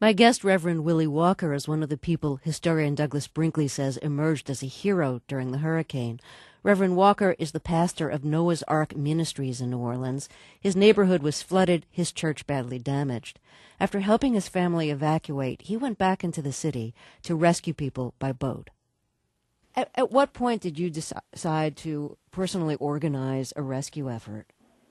My guest, Reverend Willie Walker, is one of the people historian Douglas Brinkley says emerged as a hero during the hurricane. Reverend Walker is the pastor of Noah's Ark Ministries in New Orleans. His neighborhood was flooded, his church badly damaged. After helping his family evacuate, he went back into the city to rescue people by boat. At what point did you decide to personally organize a rescue effort?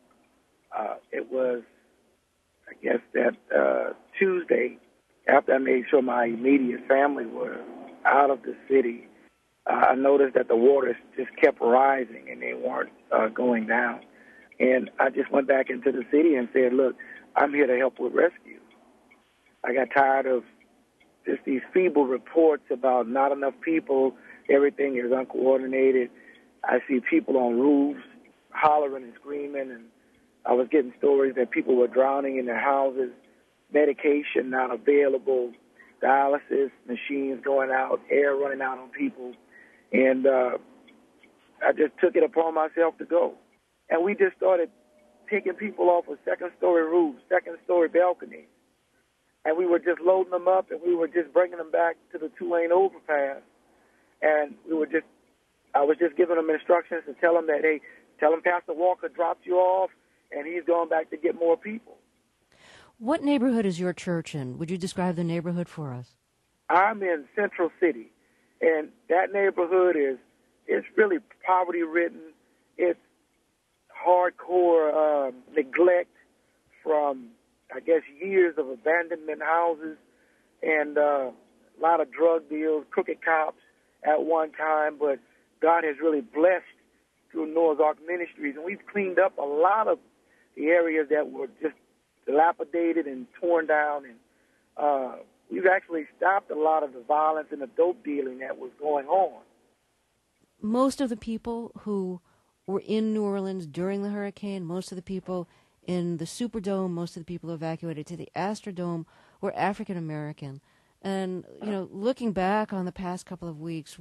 It was, I guess, that Tuesday, after I made sure my immediate family were out of the city. I noticed that the waters just kept rising and they weren't going down. And I just went back into the city and said, look, I'm here to help with rescue. I got tired of just these feeble reports about not enough people, everything is uncoordinated. I see people on roofs hollering and screaming, and I was getting stories that people were drowning in their houses, medication not available, dialysis machines going out, air running out on people. And I just took it upon myself to go. And we just started taking people off of second-story roofs, second-story balconies. And we were just loading them up, and we were just bringing them back to the two-lane overpass. And I was just giving them instructions to tell them that, hey, tell them Pastor Walker dropped you off, and he's going back to get more people. What neighborhood is your church in? Would you describe the neighborhood for us? I'm in Central City, and that neighborhood it's really poverty-ridden. It's hardcore neglect from, I guess, years of abandonment houses and a lot of drug deals, crooked cops at one time. But God has really blessed through Noah's Ark Ministries, and we've cleaned up a lot of the areas that were just dilapidated and torn down, and we've actually stopped a lot of the violence and the dope dealing that was going on. Most of the people who were in New Orleans during the hurricane, most of the people in the Superdome, most of the people evacuated to the Astrodome were African American. And, looking back on the past couple of weeks,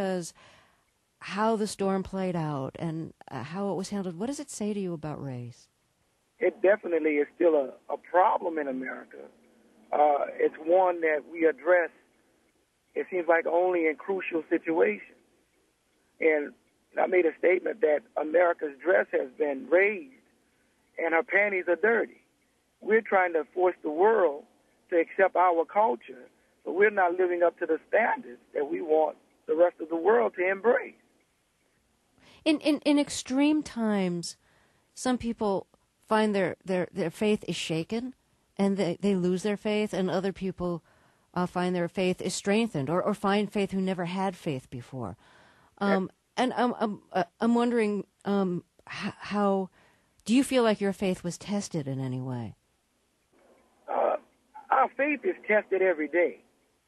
how the storm played out and how it was handled, what does it say to you about race? It definitely is still a problem in America. It's one that we address, it seems like, only in crucial situations. And I made a statement that America's dress has been raised and her panties are dirty. We're trying to force the world to accept our culture, but we're not living up to the standards that we want the rest of the world to embrace. In extreme times, some people find their faith is shaken and they lose their faith, and other people find their faith is strengthened or find faith who never had faith before. And I'm wondering, how do you feel like your faith was tested in any way? Our faith is tested every day.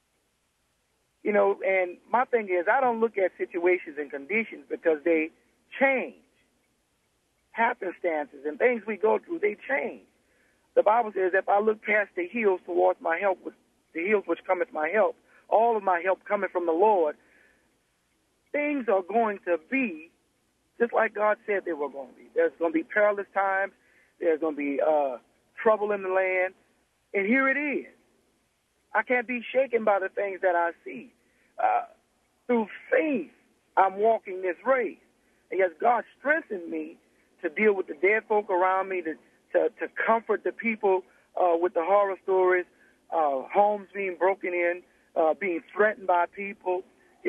And my thing is, I don't look at situations and conditions because they change. Happenstances and things we go through, they change. The Bible says, if I look past the hills towards my help, with the hills which cometh my help, all of my help cometh from the Lord, things are going to be just like God said they were going to be. There's going to be perilous times. There's going to be trouble in the land. And here it is. I can't be shaken by the things that I see. Through faith, I'm walking this race. And yes, God strengthened me to deal with the dead folk around me, to comfort the people with the horror stories, homes being broken in, being threatened by people.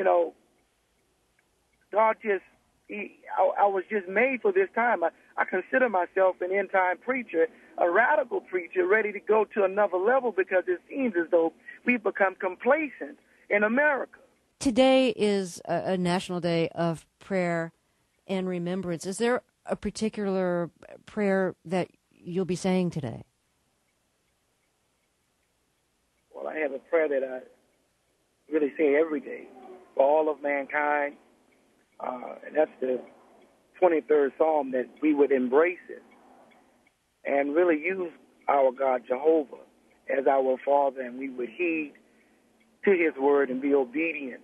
God I was just made for this time. I consider myself an end-time preacher, a radical preacher, ready to go to another level because it seems as though we've become complacent in America. Today is a national day of prayer and remembrance. Is there a particular prayer that you'll be saying today? Well, I have a prayer that I really say every day for all of mankind, and that's the 23rd Psalm, that we would embrace it and really use our God, Jehovah, as our Father, and we would heed to his word and be obedient,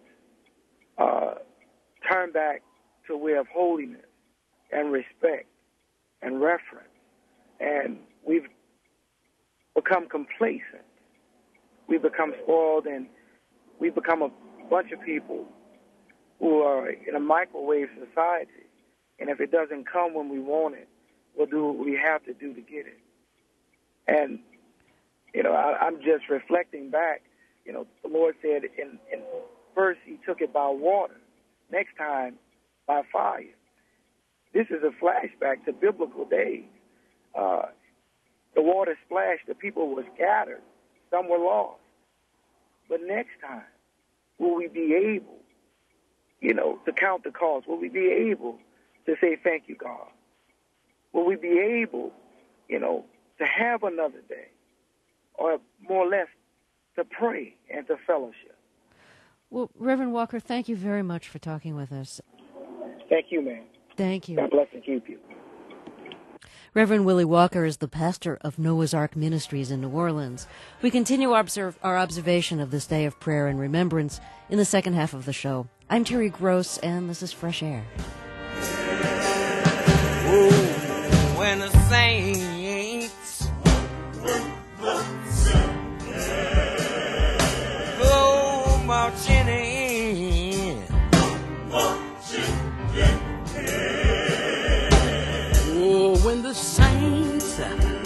turn back to a way of holiness and respect and reverence. And we've become complacent. We we become spoiled and we become a bunch of people who are in a microwave society. And if it doesn't come when we want it, we'll do what we have to do to get it. And, I'm just reflecting back. The Lord said in first he took it by water, next time by fire. This is a flashback to biblical days. The water splashed, the people were scattered, some were lost. But next time, will we be able, to count the cost? Will we be able to say thank you, God? Will we be able, to have another day, or more or less to pray and to fellowship? Well, Reverend Walker, thank you very much for talking with us. Thank you, ma'am. Thank you. God bless and keep you. Reverend Willie Walker is the pastor of Noah's Ark Ministries in New Orleans. We continue our observation of this day of prayer and remembrance in the second half of the show. I'm Terry Gross, and this is Fresh Air. Oh, when the saints go marching in, oh, when the saints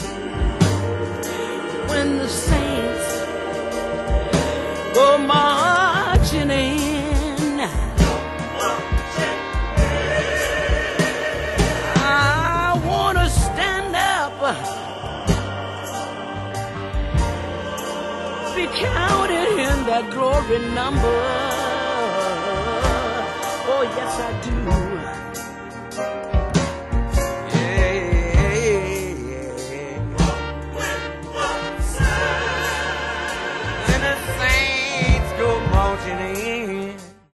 go marching in, I want to stand up, be counted in that glory number. Oh, yes, I do. When the saints go marching in,